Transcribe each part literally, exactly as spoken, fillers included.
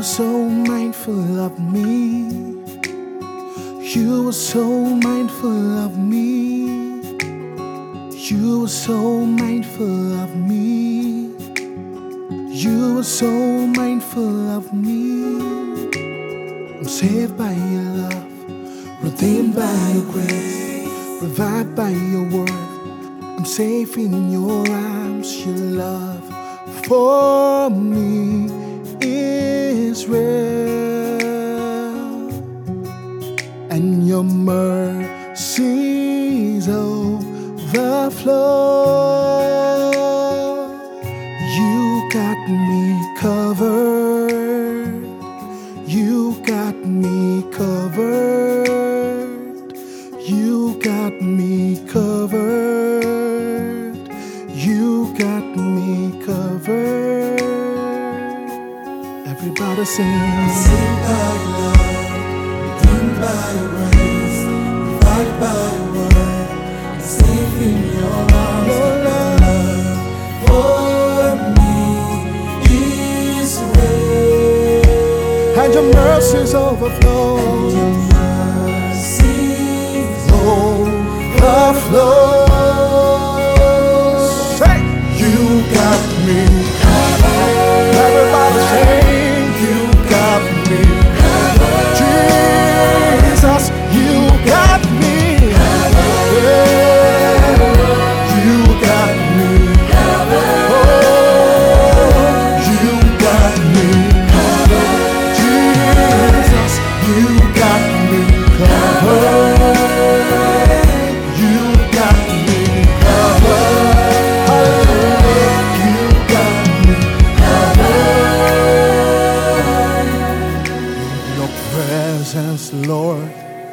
so mindful of me. You were so mindful of me. You were so mindful of me. You were so mindful of me. I'm saved by your love, redeemed by your grace, revived by your word. I'm safe in your arms. Your love for me is real, and your mercies overflow. You got me covered. You got me covered. You got me covered. You got me covered. Everybody sing. Saved by your love, redeemed by your grace, revived by your word, safe in your arms. Your love for me is real, and your mercies overflow. and your mercies overflow. Say, you got me covered. Everybody sing, you got me covered. Jesus, you got me covered. Yeah, you got me covered. Oh, you got me covered. Jesus, you got me covered. You got me covered. Hallelujah, you got me covered. Your presence, Lord,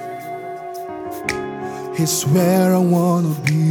is where I wanna be.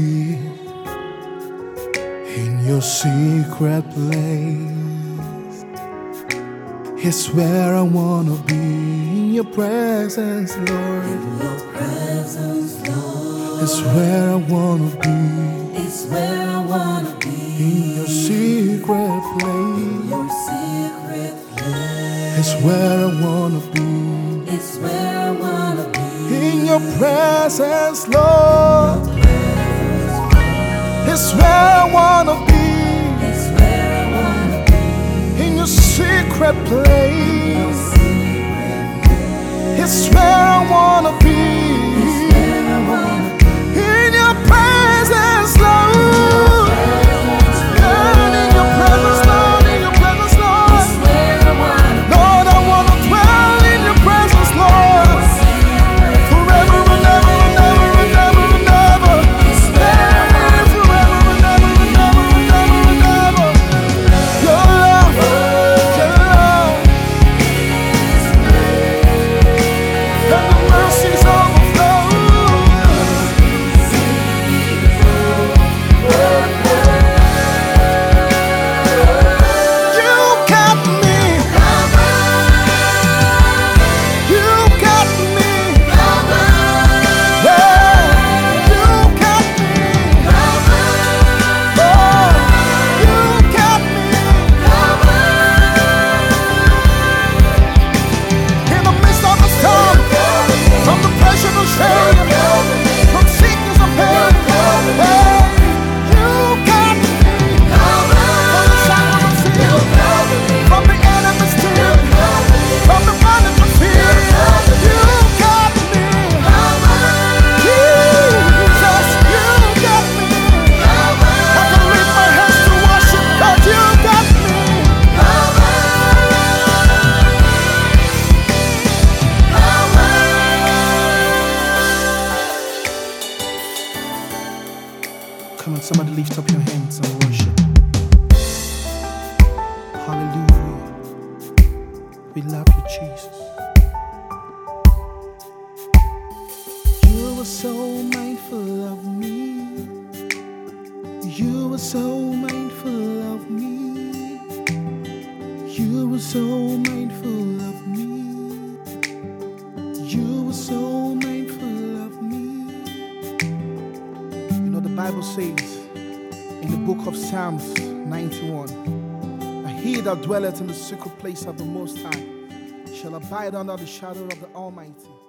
In your secret place, it's where I wanna be. In your presence, Lord, your presence, Lord, it's where I wanna be. it's where I wanna be. In your secret place, Your secret place, it's where I wanna be. it's where I wanna be. In your presence, Lord, it's where I wanna be. It's where I wanna be. In your secret place, it's where I wanna be. Where I wanna be. In your presence, Lord. Lord, in your presence, Lord, in your presence, Lord. It's where I wanna be. Lord, I wanna dwell in your presence, Lord. Forever and ever and ever and ever and ever. It's where I wanna be. Forever and ever and ever and ever and ever. Your love, your love, and the mercies overflow. You got me. You got me. Yeah, you got me. Oh, you got me. In the midst of the storm, from the pressure and shame, from sickness and pain, hey, you got me. From the shackles of sin, from the enemy's tear, from the bondage of fear, you got me. Jesus, you got me. I can lift my hands to worship, but you got me. Come on, somebody lift up your hands and worship. Hallelujah. We love you, Jesus. You were so mindful of me. You were so mindful of me. You were so mindful of me. You were so mindful of me. You know, the Bible says in the book of Psalms ninety-one, he that dwelleth in the secret place of the Most High shall abide under the shadow of the Almighty.